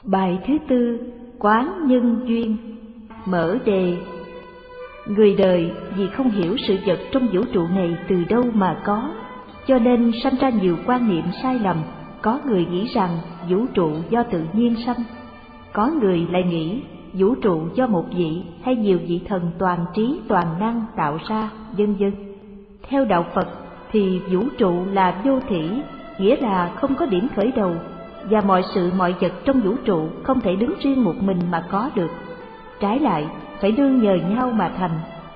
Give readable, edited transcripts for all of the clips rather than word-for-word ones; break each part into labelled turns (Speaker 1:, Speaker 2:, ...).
Speaker 1: Bài thứ tư, quán nhân duyên. Mở đề. Người đời vì không hiểu sự vật trong vũ trụ này từ đâu mà có, cho nên sanh ra nhiều quan niệm sai lầm. Có người nghĩ rằng vũ trụ do tự nhiên sanh, có người lại nghĩ vũ trụ do một vị hay nhiều vị thần toàn trí toàn năng tạo ra, vân vân. Theo đạo Phật thì vũ trụ là vô thỉ, nghĩa là không có điểm khởi đầu, và mọi sự mọi vật trong vũ trụ không thể đứng riêng một mình mà có được, trái lại phải nương nhờ nhau mà thành.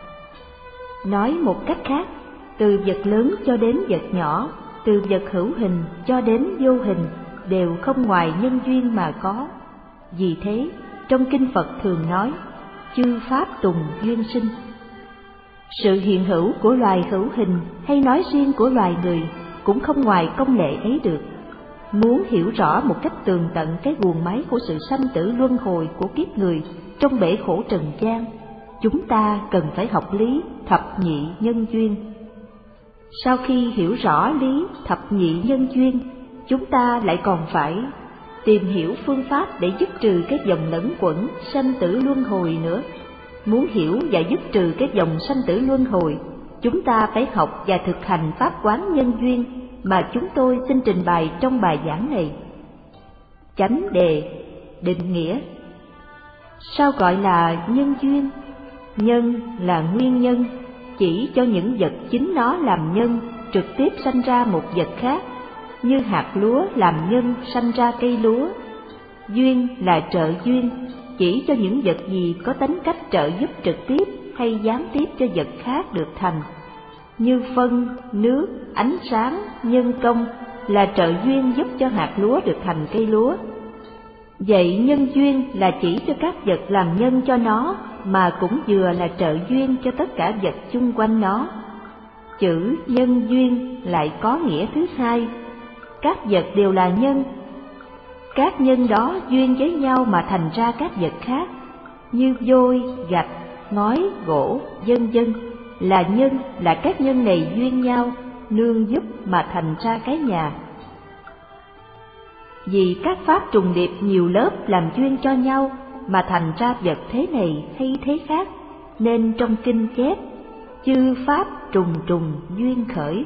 Speaker 1: Nói một cách khác, từ vật lớn cho đến vật nhỏ, từ vật hữu hình cho đến vô hình đều không ngoài nhân duyên mà có. Vì thế, trong kinh Phật thường nói, chư pháp tùng duyên sinh. Sự hiện hữu của loài hữu hình hay nói riêng của loài người cũng không ngoài công lệ ấy được. Muốn hiểu rõ một cách tường tận cái guồng máy của sự sanh tử luân hồi của kiếp người trong bể khổ trần gian, chúng ta cần phải học lý thập nhị nhân duyên. Sau khi hiểu rõ lý thập nhị nhân duyên, chúng ta lại còn phải tìm hiểu phương pháp để dứt trừ cái vòng lẫn quẩn sanh tử luân hồi nữa. Muốn hiểu và dứt trừ cái vòng sanh tử luân hồi, chúng ta phải học và thực hành pháp quán nhân duyên mà chúng tôi xin trình bày trong bài giảng này. Chánh đề, định nghĩa. Sao gọi là nhân duyên? Nhân là nguyên nhân, chỉ cho những vật chính nó làm nhân trực tiếp sanh ra một vật khác, như hạt lúa làm nhân sanh ra cây lúa. Duyên là trợ duyên, chỉ cho những vật gì có tính cách trợ giúp trực tiếp hay gián tiếp cho vật khác được thành, như phân, nước, ánh sáng, nhân công là trợ duyên giúp cho hạt lúa được thành cây lúa. Vậy nhân duyên là chỉ cho các vật làm nhân cho nó, mà cũng vừa là trợ duyên cho tất cả vật chung quanh nó. Chữ nhân duyên lại có nghĩa thứ hai, các vật đều là nhân. Các nhân đó duyên với nhau mà thành ra các vật khác, như vôi, gạch, ngói, gỗ, vân vân, là nhân, là các nhân này duyên nhau, nương giúp mà thành ra cái nhà. Vì các pháp trùng điệp nhiều lớp làm duyên cho nhau mà thành ra vật thế này hay thế khác, nên trong kinh chép chư pháp trùng trùng duyên khởi.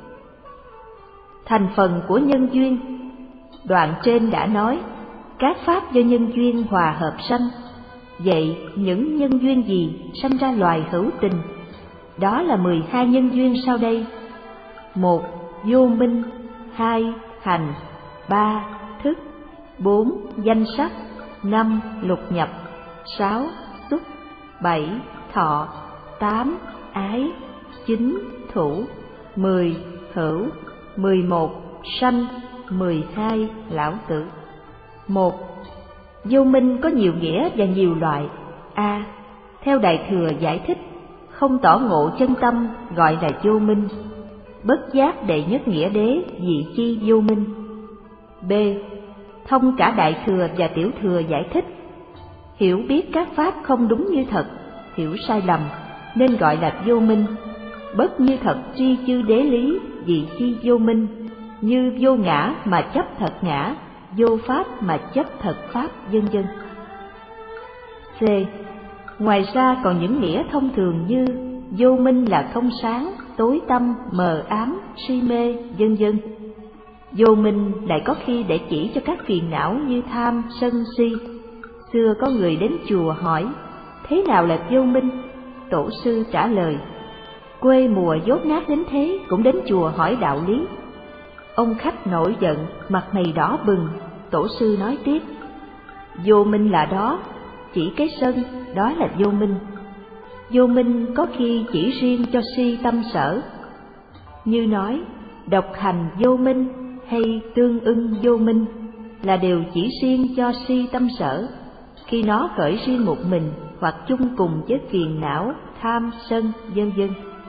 Speaker 1: Thành phần của nhân duyên. Đoạn trên đã nói các pháp do nhân duyên hòa hợp sanh. Vậy những nhân duyên gì sanh ra loài hữu tình? Đó là 12 nhân duyên sau đây: 1. Vô minh, 2. Hành, 3. Thức, 4. Danh sắc, 5. Lục nhập, 6. Xúc, 7. Thọ, 8. Ái, 9. Thủ, 10. Hữu, 11. Sanh, 12. Lão tử. 1. Vô minh có nhiều nghĩa và nhiều loại. A. Theo Đại Thừa giải thích, không tỏ ngộ chân tâm gọi là vô minh. Bất giác đệ nhất nghĩa đế dị chi vô minh. B. Thông cả Đại Thừa và Tiểu Thừa giải thích, hiểu biết các pháp không đúng như thật, hiểu sai lầm nên gọi là vô minh. Bất như thật tri chư đế lý dị chi vô minh, như vô ngã mà chấp thật ngã, vô pháp mà chấp thật pháp, vân vân. C. Ngoài ra còn những nghĩa thông thường như vô minh là không sáng, tối tăm, mờ ám, si mê, vân vân. Vô minh lại có khi để chỉ cho các phiền não như tham, sân, si. Xưa có người đến chùa hỏi, thế nào là vô minh? Tổ sư trả lời, quê mùa dốt nát đến thế cũng đến chùa hỏi đạo lý. Ông khách nổi giận, mặt mày đỏ bừng. Tổ sư nói tiếp, vô minh là đó, chỉ cái sân, đó là vô minh. Vô minh có khi chỉ riêng cho si tâm sở, như nói độc hành vô minh hay tương ưng vô minh là đều chỉ riêng cho si tâm sở, khi nó khởi riêng một mình hoặc chung cùng với phiền não, tham, sân, vân vân.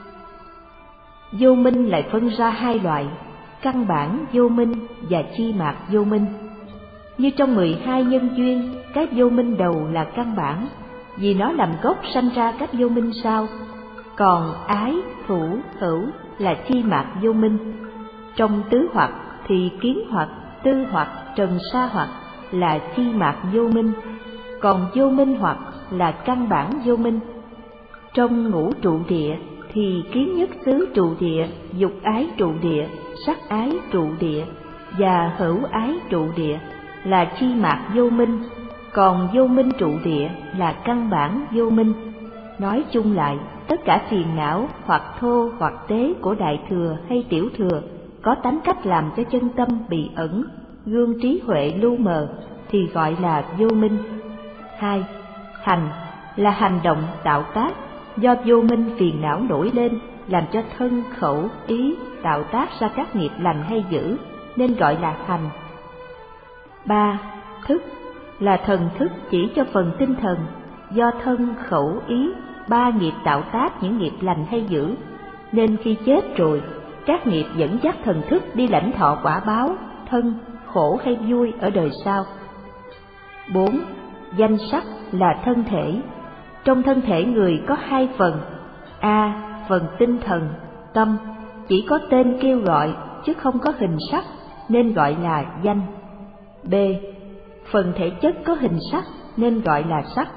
Speaker 1: Vô minh lại phân ra hai loại, căn bản vô minh và chi mạc vô minh. Như trong 12 nhân duyên, cái vô minh đầu là căn bản, vì nó làm gốc sanh ra các vô minh sau. Còn ái, thủ, hữu là chi mạc vô minh. Trong tứ hoặc thì kiến hoặc, tư hoặc, trần sa hoặc là chi mạt vô minh, còn vô minh hoặc là căn bản vô minh. Trong ngũ trụ địa thì kiến nhất xứ trụ địa, dục ái trụ địa, sắc ái trụ địa và hữu ái trụ địa là chi mạt vô minh, còn vô minh trụ địa là căn bản vô minh. Nói chung lại, tất cả phiền não hoặc thô hoặc tế của đại thừa hay tiểu thừa có tánh cách làm cho chân tâm bị ẩn, gương trí huệ lu mờ thì gọi là vô minh. 2. Hành là hành động tạo tác, do vô minh phiền não nổi lên làm cho thân, khẩu, ý tạo tác ra các nghiệp lành hay dữ nên gọi là hành. 3. Thức là thần thức chỉ cho phần tinh thần, do thân, khẩu, ý ba nghiệp tạo tác những nghiệp lành hay dữ nên khi chết rồi các nghiệp dẫn dắt thần thức đi lãnh thọ quả báo thân, khổ hay vui ở đời sau. 4. Danh sắc là thân thể. Trong thân thể người có hai phần: A. Phần tinh thần, tâm, chỉ có tên kêu gọi chứ không có hình sắc nên gọi là danh. B. Phần thể chất có hình sắc nên gọi là sắc.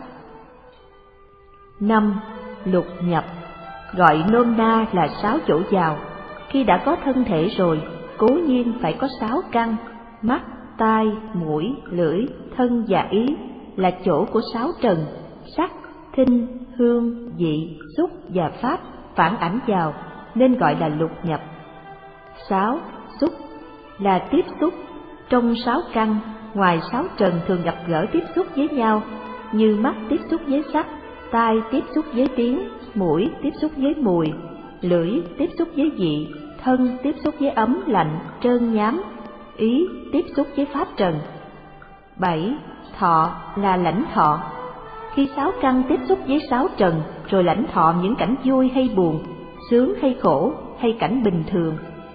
Speaker 1: 5. Lục nhập, gọi nôm na là 6 chỗ vào. Khi đã có thân thể rồi, cố nhiên phải có 6 căn: mắt, tai, mũi, lưỡi, thân và ý là chỗ của 6 trần: sắc, thinh, hương, vị, xúc và pháp phản ảnh vào nên gọi là lục nhập. 6. Xúc là tiếp xúc. Trong 6 căn, ngoài 6 trần thường gặp gỡ tiếp xúc với nhau, như mắt tiếp xúc với sắc, tai tiếp xúc với tiếng, mũi tiếp xúc với mùi, lưỡi tiếp xúc với vị, thân tiếp xúc với ấm lạnh, trơn nhám, ý tiếp xúc với pháp trần. 7. Thọ là lãnh thọ. Khi 6 căn tiếp xúc với 6 trần rồi lãnh thọ những cảnh vui hay buồn, sướng hay khổ hay cảnh bình thường.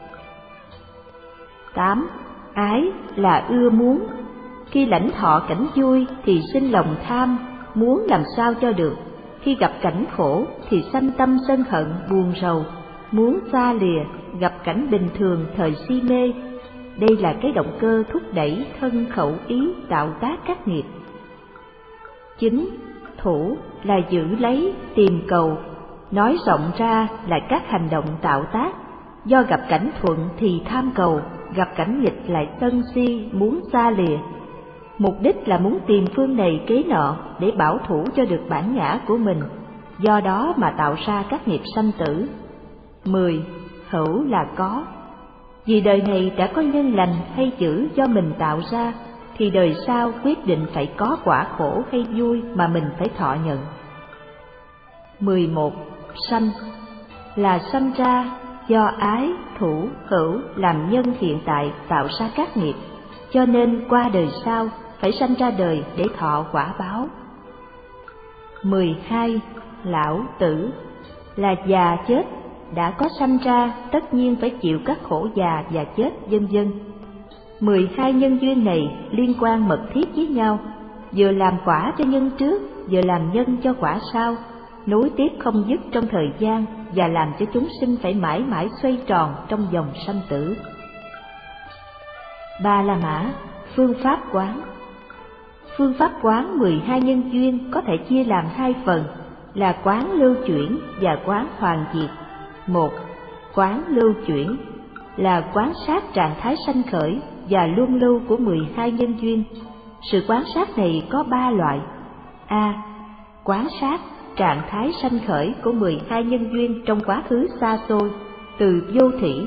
Speaker 1: 8. Ái là ưa muốn. Khi lãnh thọ cảnh vui thì sinh lòng tham, muốn làm sao cho được. Khi gặp cảnh khổ thì sanh tâm sân hận, buồn rầu, muốn xa lìa. Gặp cảnh bình thường thời si mê. Đây là cái động cơ thúc đẩy thân, khẩu, ý tạo tác các nghiệp. 9. Thủ là giữ lấy, tìm cầu. Nói rộng ra là các hành động tạo tác. Do gặp cảnh thuận thì tham cầu, gặp cảnh nghịch lại sân si, muốn xa lìa. Mục đích là muốn tìm phương này kế nọ để bảo thủ cho được bản ngã của mình, do đó mà tạo ra các nghiệp sanh tử. 10. Hữu là có. Vì đời này đã có nhân lành hay dữ do mình tạo ra, thì đời sau quyết định phải có quả khổ hay vui mà mình phải thọ nhận. 11. Sanh là sanh ra, do ái, thủ, hữu làm nhân hiện tại tạo ra các nghiệp, cho nên qua đời sau phải sanh ra đời để thọ quả báo. 12. Lão tử là già chết, đã có sanh ra tất nhiên phải chịu các khổ già và chết vân vân. 12 nhân duyên này liên quan mật thiết với nhau, vừa làm quả cho nhân trước, vừa làm nhân cho quả sau, nối tiếp không dứt trong thời gian và làm cho chúng sinh phải mãi mãi xoay tròn trong vòng sanh tử. Ba La Mã, phương pháp quán. Phương pháp quán 12 nhân duyên có thể chia làm 2 phần là quán lưu chuyển và quán hoàn diệt. 1. Quán lưu chuyển là quan sát trạng thái sanh khởi và luân lưu của 12 nhân duyên. Sự quan sát này có 3 loại. A. Quan sát trạng thái sanh khởi của 12 nhân duyên trong quá khứ xa xôi, từ vô thỉ.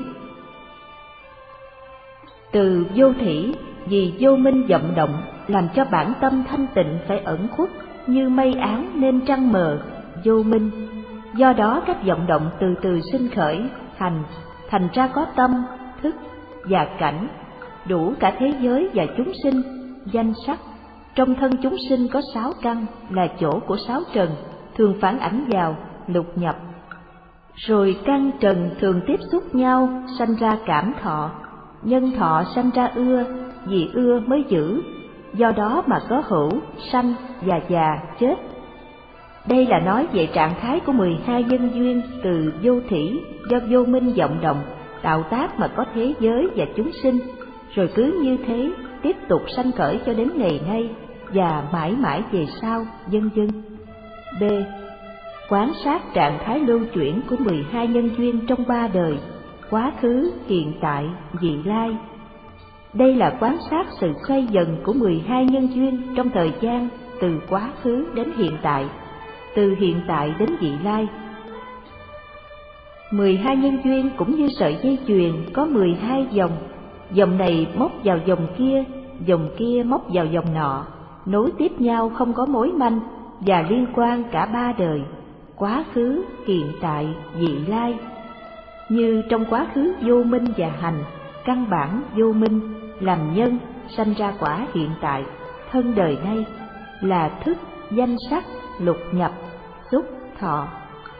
Speaker 1: Từ vô thỉ vì vô minh vọng động làm cho bản tâm thanh tịnh phải ẩn khuất, như mây áng nên trăng mờ, vô minh. Do đó các vọng động từ từ sinh khởi, thành ra có tâm, thức và cảnh, đủ cả thế giới và chúng sinh, danh sắc. Trong thân chúng sinh có 6 căn là chỗ của 6 trần, thường phản ảnh vào, lục nhập. Rồi căn trần thường tiếp xúc nhau, sanh ra cảm thọ. Nhân thọ sanh ra ưa, vì ưa mới giữ. Do đó mà có hữu, sanh và già, chết. Đây là nói về trạng thái của 12 nhân duyên từ vô thỉ, do vô minh vọng động, tạo tác mà có thế giới và chúng sinh, rồi cứ như thế tiếp tục sanh khởi cho đến ngày nay và mãi mãi về sau, vân vân. B. Quán sát trạng thái lưu chuyển của 12 nhân duyên trong 3 đời, quá khứ, hiện tại, vị lai. Đây là quan sát sự xoay dần của 12 nhân duyên trong thời gian từ quá khứ đến hiện tại, từ hiện tại đến vị lai. 12 nhân duyên cũng như sợi dây chuyền có 12 dòng, dòng này móc vào dòng kia móc vào dòng nọ, nối tiếp nhau không có mối manh và liên quan cả 3 đời, quá khứ, hiện tại, vị lai. Như trong quá khứ vô minh và hành, căn bản vô minh làm nhân sanh ra quả hiện tại, thân đời nay là thức, danh sắc, lục nhập, xúc, thọ.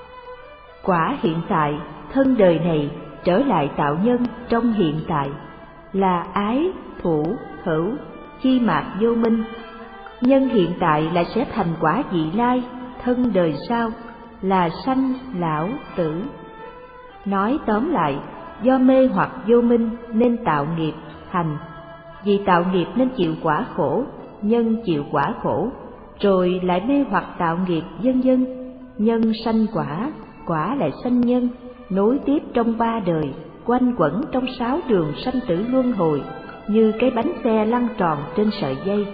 Speaker 1: Quả hiện tại, thân đời này trở lại tạo nhân trong hiện tại là ái, thủ, hữu, chi mạt vô minh. Nhân hiện tại lại sẽ thành quả vị lai, thân đời sau là sanh, lão, tử. Nói tóm lại, do mê hoặc vô minh nên tạo nghiệp, hành. Vì tạo nghiệp nên chịu quả khổ, nhân chịu quả khổ, rồi lại mê hoặc tạo nghiệp, vân vân. Nhân sanh quả, quả lại sanh nhân, nối tiếp trong 3 đời, quanh quẩn trong 6 đường sanh tử luân hồi, như cái bánh xe lăn tròn trên sợi dây.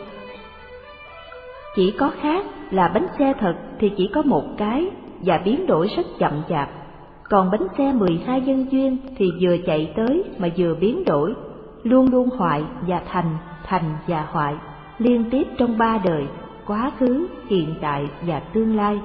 Speaker 1: Chỉ có khác là bánh xe thật thì chỉ có một cái và biến đổi rất chậm chạp, còn bánh xe 12 nhân duyên thì vừa chạy tới mà vừa biến đổi, luôn luôn hoại và thành, thành và hoại, liên tiếp trong 3 đời, quá khứ, hiện tại và tương lai.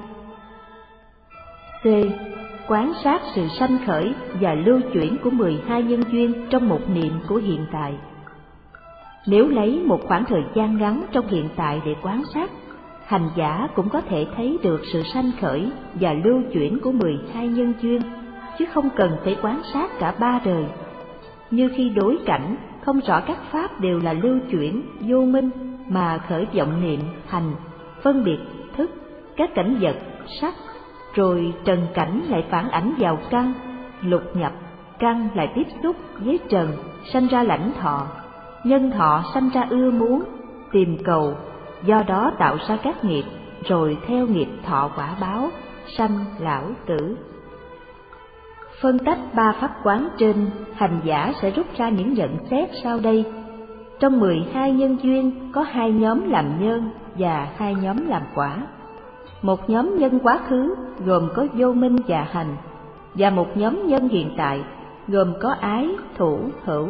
Speaker 1: C. Quán sát sự sanh khởi và lưu chuyển của 12 nhân duyên trong một niệm của hiện tại. Nếu lấy một khoảng thời gian ngắn trong hiện tại để quan sát, hành giả cũng có thể thấy được sự sanh khởi và lưu chuyển của 12 nhân duyên, chứ không cần phải quan sát cả 3 đời. Như khi đối cảnh, không rõ các pháp đều là lưu chuyển, vô minh, mà khởi vọng niệm, hành, phân biệt, thức, các cảnh vật, sắc, rồi trần cảnh lại phản ảnh vào căn, lục nhập, căn lại tiếp xúc với trần, sanh ra lãnh thọ, nhân thọ sanh ra ưa muốn, tìm cầu, do đó tạo ra các nghiệp, rồi theo nghiệp thọ quả báo, sanh lão tử. Phân tách 3 pháp quán trên, hành giả sẽ rút ra những nhận xét sau đây. Trong 12 nhân duyên có 2 nhóm làm nhân và 2 nhóm làm quả. Một nhóm nhân quá khứ gồm có vô minh và hành, và một nhóm nhân hiện tại gồm có ái, thủ, hữu.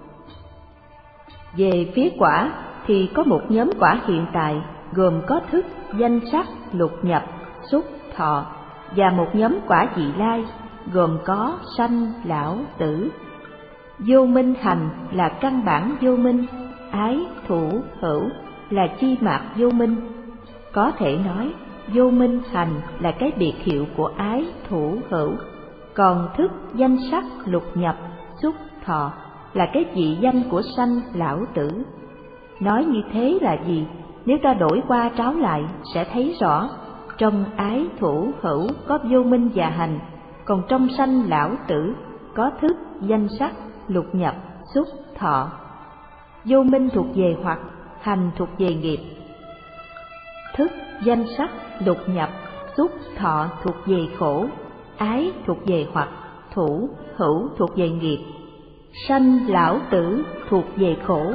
Speaker 1: Về phía quả thì có một nhóm quả hiện tại gồm có thức, danh sắc, lục nhập, xúc, thọ, và một nhóm quả vị lai gồm có sanh, lão, tử. Vô minh hành là căn bản vô minh, ái, thủ, hữu là chi mạt vô minh. Có thể nói, vô minh hành là cái biệt hiệu của ái, thủ, hữu, còn thức, danh sắc, lục nhập, xúc, thọ là cái vị danh của sanh, lão, tử. Nói như thế là gì? Nếu ta đổi qua tráo lại sẽ thấy rõ, trong ái, thủ, hữu có vô minh và hành, còn trong sanh, lão, tử có thức, danh sắc, lục nhập, xúc, thọ. Vô minh thuộc về hoặc, hành thuộc về nghiệp. Thức, danh sắc, lục nhập, xúc, thọ thuộc về khổ, ái thuộc về hoặc, thủ, hữu thuộc về nghiệp, sanh, lão, tử thuộc về khổ.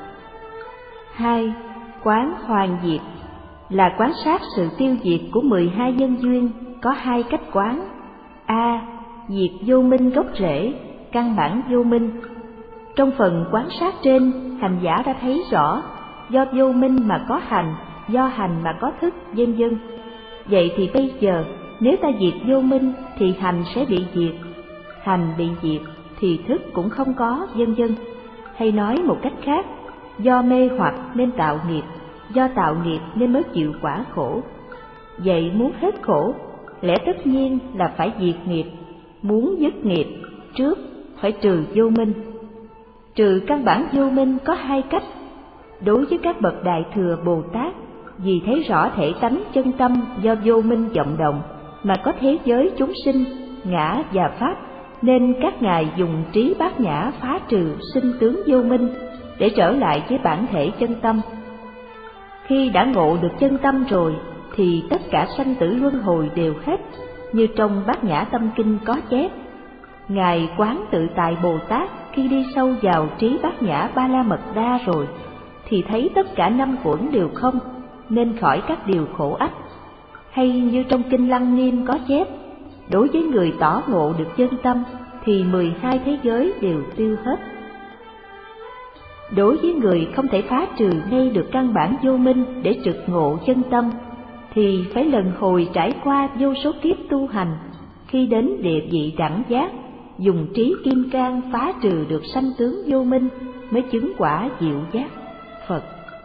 Speaker 1: 2. Quán hoàn diệt là quán sát sự tiêu diệt của 12 nhân duyên, có 2 cách quán. A. Diệt vô minh gốc rễ, căn bản vô minh. Trong phần quán sát trên, hành giả đã thấy rõ, do vô minh mà có hành, do hành mà có thức, vân vân. Vậy thì bây giờ, nếu ta diệt vô minh thì hành sẽ bị diệt, hành bị diệt thì thức cũng không có, vân vân. Hay nói một cách khác, do mê hoặc nên tạo nghiệp, do tạo nghiệp nên mới chịu quả khổ. Vậy muốn hết khổ, lẽ tất nhiên là phải diệt nghiệp. Muốn dứt nghiệp, trước phải trừ vô minh. Trừ căn bản vô minh có 2 cách. Đối với các bậc đại thừa Bồ Tát, vì thấy rõ thể tánh chân tâm do vô minh vọng động mà có thế giới chúng sinh, ngã và pháp, nên các ngài dùng trí bát nhã phá trừ sinh tướng vô minh, để trở lại với bản thể chân tâm. Khi đã ngộ được chân tâm rồi thì tất cả sanh tử luân hồi đều hết, như trong Bát Nhã Tâm Kinh có chép. Ngài Quán Tự Tại Bồ Tát khi đi sâu vào trí Bát Nhã Ba La Mật Đa rồi thì thấy tất cả năm uẩn đều không, nên khỏi các điều khổ ách. Hay như trong Kinh Lăng Nghiêm có chép, đối với người tỏ ngộ được chân tâm thì 12 thế giới đều tiêu hết. Đối với người không thể phá trừ ngay được căn bản vô minh để trực ngộ chân tâm, thì phải lần hồi trải qua vô số kiếp tu hành, khi đến địa vị đẳng giác, dùng trí kim cang phá trừ được sanh tướng vô minh, mới chứng quả diệu giác Phật.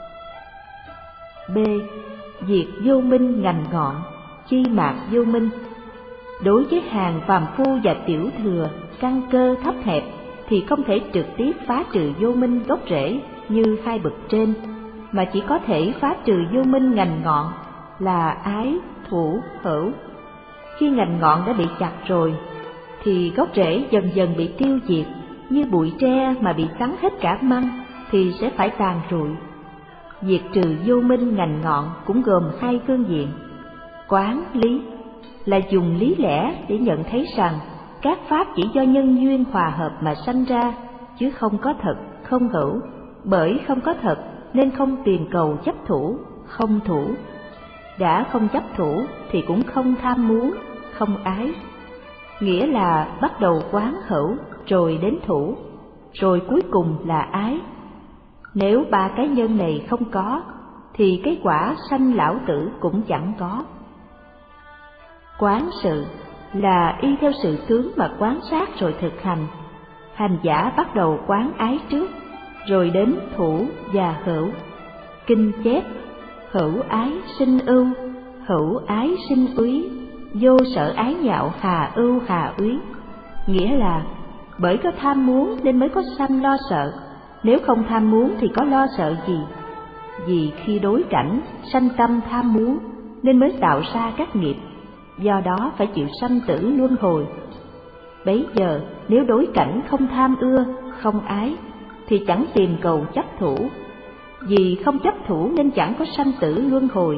Speaker 1: B. Diệt vô minh ngành ngọn, chi mạc vô minh. Đối với hàng phàm phu và tiểu thừa, căn cơ thấp hẹp thì không thể trực tiếp phá trừ vô minh gốc rễ như hai bậc trên, mà chỉ có thể phá trừ vô minh ngành ngọn là ái, thủ, hữu. Khi ngành ngọn đã bị chặt rồi thì gốc rễ dần dần bị tiêu diệt, như bụi tre mà bị cắn hết cả măng thì sẽ phải tàn rụi. Diệt trừ vô minh ngành ngọn cũng gồm hai phương diện. Quán lý là dùng lý lẽ để nhận thấy rằng các pháp chỉ do nhân duyên hòa hợp mà sanh ra, chứ không có thật, không hữu. Bởi không có thật nên không tìm cầu chấp thủ, không thủ. Đã không chấp thủ thì cũng không tham muốn, không ái. Nghĩa là bắt đầu quán hữu, rồi đến thủ, rồi cuối cùng là ái. Nếu ba cái nhân này không có, thì cái quả sanh lão tử cũng chẳng có. Quán sự là y theo sự tướng mà quan sát rồi thực hành. Hành giả bắt đầu quán ái trước, rồi đến thủ và hữu. Kinh chép, hữu ái sinh ưu, hữu ái sinh úy, vô sở ái nhạo hà ưu hà úy. Nghĩa là bởi có tham muốn nên mới có sanh lo sợ, nếu không tham muốn thì có lo sợ gì? Vì khi đối cảnh sanh tâm tham muốn nên mới tạo ra các nghiệp, do đó phải chịu sanh tử luân hồi. Bấy giờ nếu đối cảnh không tham ưa, không ái thì chẳng tìm cầu chấp thủ, vì không chấp thủ nên chẳng có sanh tử luân hồi.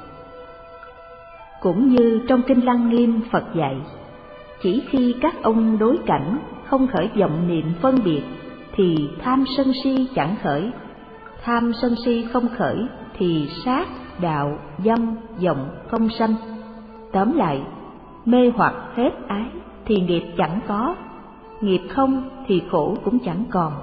Speaker 1: Cũng như trong Kinh Lăng Nghiêm Phật dạy, chỉ khi các ông đối cảnh không khởi vọng niệm phân biệt thì tham sân si chẳng khởi. Tham sân si không khởi thì sát, đạo, dâm, vọng không sanh. Tóm lại, mê hoặc hết ái thì nghiệp chẳng có, nghiệp không thì khổ cũng chẳng còn.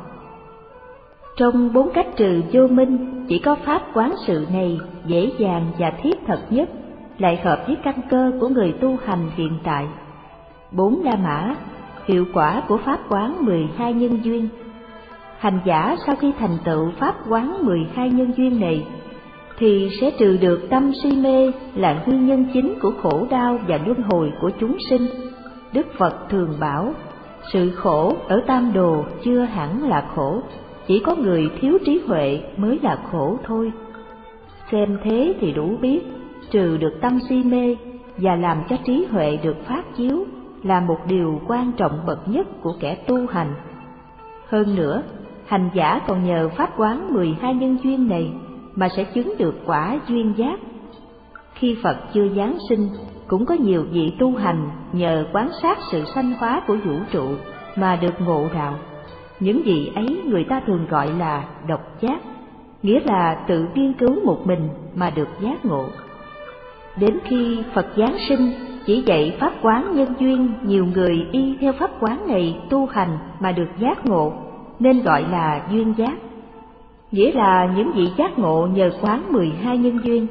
Speaker 1: Trong 4 cách trừ vô minh, chỉ có pháp quán sự này dễ dàng và thiết thực nhất, lại hợp với căn cơ của người tu hành hiện tại. 4 La Mã, hiệu quả của pháp quán 12 nhân duyên. Hành giả sau khi thành tựu pháp quán 12 nhân duyên này thì sẽ trừ được tâm si mê là nguyên nhân chính của khổ đau và luân hồi của chúng sinh. Đức Phật thường bảo, sự khổ ở tam đồ chưa hẳn là khổ, chỉ có người thiếu trí huệ mới là khổ thôi. Xem thế thì đủ biết, trừ được tâm si mê và làm cho trí huệ được phát chiếu là một điều quan trọng bậc nhất của kẻ tu hành. Hơn nữa, hành giả còn nhờ pháp quán 12 nhân duyên này mà sẽ chứng được quả duyên giác. Khi Phật chưa giáng sinh, cũng có nhiều vị tu hành nhờ quan sát sự sanh hóa của vũ trụ mà được ngộ đạo. Những vị ấy người ta thường gọi là độc giác, nghĩa là tự nghiên cứu một mình mà được giác ngộ. Đến khi Phật giáng sinh chỉ dạy pháp quán nhân duyên, nhiều người y theo pháp quán này tu hành mà được giác ngộ, nên gọi là duyên giác. Nghĩa là những vị giác ngộ nhờ quán 12 nhân duyên.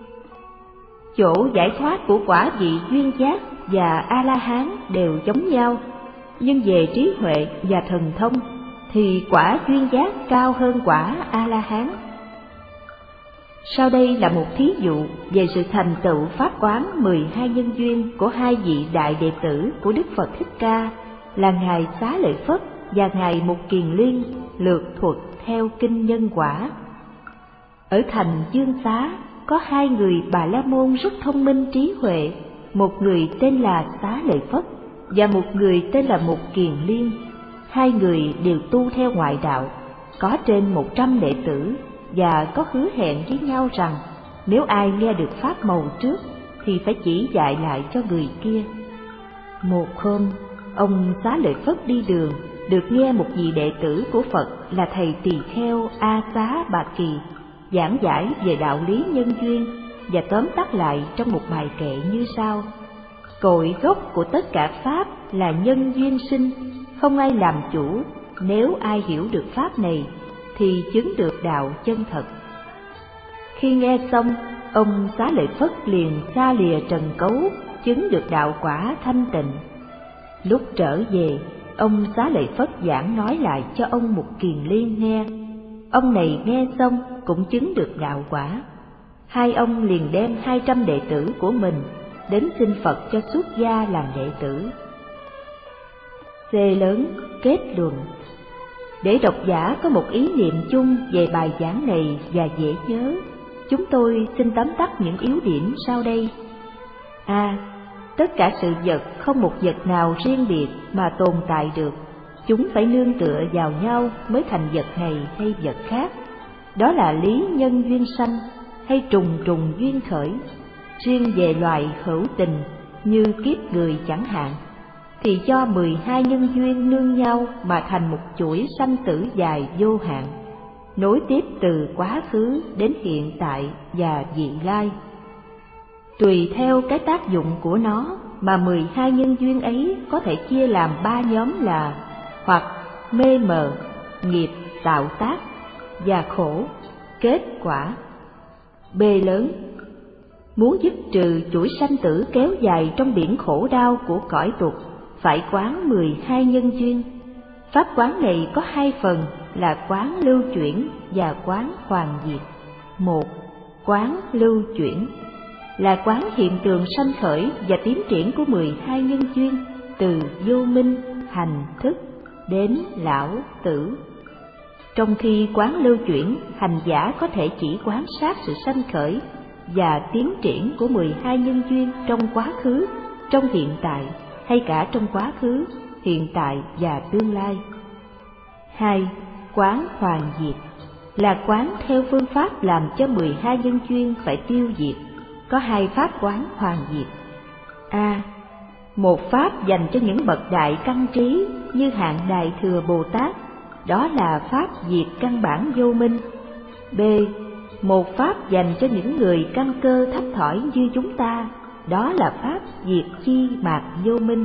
Speaker 1: Chỗ giải thoát của quả vị duyên giác và A-la-hán đều giống nhau, nhưng về trí huệ và thần thông thì quả duyên giác cao hơn quả A-la-hán. Sau đây là một thí dụ về sự thành tựu pháp quán 12 nhân duyên của hai vị đại đệ tử của Đức Phật Thích Ca là Ngài Xá Lợi Phất và Ngài Mục Kiền Liên, lược thuật theo kinh nhân quả. Ở thành Dương Xá có hai người Bà La Môn rất thông minh trí huệ, một người tên là Xá Lợi Phất và một người tên là Mục Kiền Liên. Hai người đều tu theo ngoại đạo. có trên 100 đệ tử và có hứa hẹn với nhau rằng nếu ai nghe được pháp màu trước thì phải chỉ dạy lại cho người kia. Một hôm, ông Xá Lợi Phất đi đường, được nghe một vị đệ tử của Phật là thầy tỳ kheo A Xá Bà Kỳ giảng giải về đạo lý nhân duyên và tóm tắt lại trong một bài kệ như sau: cội gốc của tất cả pháp là nhân duyên sinh, không ai làm chủ. Nếu ai hiểu được pháp này thì chứng được đạo chân thật. Khi nghe xong, ông Xá Lợi Phất liền xa lìa trần cấu, chứng được đạo quả thanh tịnh. Lúc trở về, ông Xá Lợi Phất giảng nói lại cho ông Mục Kiền Liên nghe. Ông này nghe xong cũng chứng được đạo quả. Hai ông liền đem 200 đệ tử của mình đến xin Phật cho xuất gia làm đệ tử. C lớn kết luận. Để độc giả có một ý niệm chung về bài giảng này và dễ nhớ, chúng tôi xin tóm tắt những yếu điểm sau đây. A. Tất cả sự vật không một vật nào riêng biệt mà tồn tại được, chúng phải nương tựa vào nhau mới thành vật này hay vật khác. Đó là lý nhân duyên sanh hay trùng trùng duyên khởi. Riêng về loài hữu tình như kiếp người chẳng hạn, thì do 12 nhân duyên nương nhau mà thành một chuỗi sanh tử dài vô hạn, nối tiếp từ quá khứ đến hiện tại và vị lai. Tùy theo cái tác dụng của nó mà 12 nhân duyên ấy có thể chia làm 3 nhóm là hoặc mê mờ, nghiệp tạo tác và khổ kết quả. B lớn. Muốn dứt trừ chuỗi sanh tử kéo dài trong biển khổ đau của cõi tục, phải quán 12 nhân duyên. Pháp quán này có 2 phần là quán lưu chuyển và quán hoàn diệt. 1. Quán lưu chuyển là quán hiện tượng sanh khởi và tiến triển của 12 nhân duyên từ vô minh, hành, thức đến lão, tử. Trong khi quán lưu chuyển, hành giả có thể chỉ quán sát sự sanh khởi và tiến triển của 12 nhân duyên trong quá khứ, trong hiện tại hay cả trong quá khứ, hiện tại và tương lai. 2. Quán hoàn diệt là quán theo phương pháp làm cho 12 nhân duyên phải tiêu diệt. Có 2 pháp quán hoàn diệt. A. Một pháp dành cho những bậc đại căn trí như hạng Đại Thừa Bồ Tát, đó là pháp diệt căn bản vô minh. B. Một pháp dành cho những người căn cơ thấp thỏi như chúng ta, đó là pháp diệt chi mạt vô minh.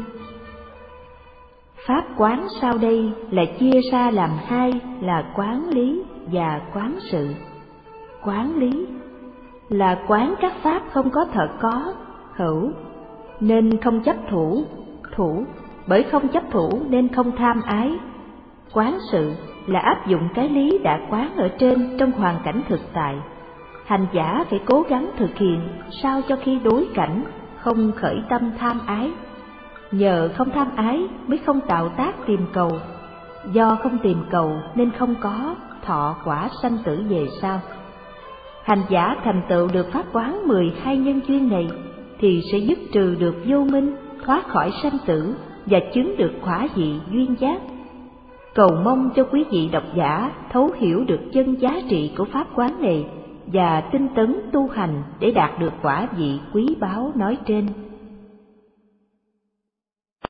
Speaker 1: Pháp quán sau đây là chia ra làm 2 là quán lý và quán sự. Quán lý là quán các pháp không có thật có, hữu, nên không chấp thủ, bởi không chấp thủ nên không tham ái. Quán sự là áp dụng cái lý đã quán ở trên trong hoàn cảnh thực tại. Hành giả phải cố gắng thực hiện sao cho khi đối cảnh không khởi tâm tham ái. Nhờ không tham ái mới không tạo tác tìm cầu. Do không tìm cầu nên không có thọ quả sanh tử về sau. Hành giả thành tựu được pháp quán 12 nhân duyên này thì sẽ dứt trừ được vô minh, thoát khỏi sanh tử và chứng được quả vị duyên giác. Cầu mong cho quý vị độc giả thấu hiểu được chân giá trị của pháp quán này và tinh tấn tu hành để đạt được quả vị quý báu nói trên.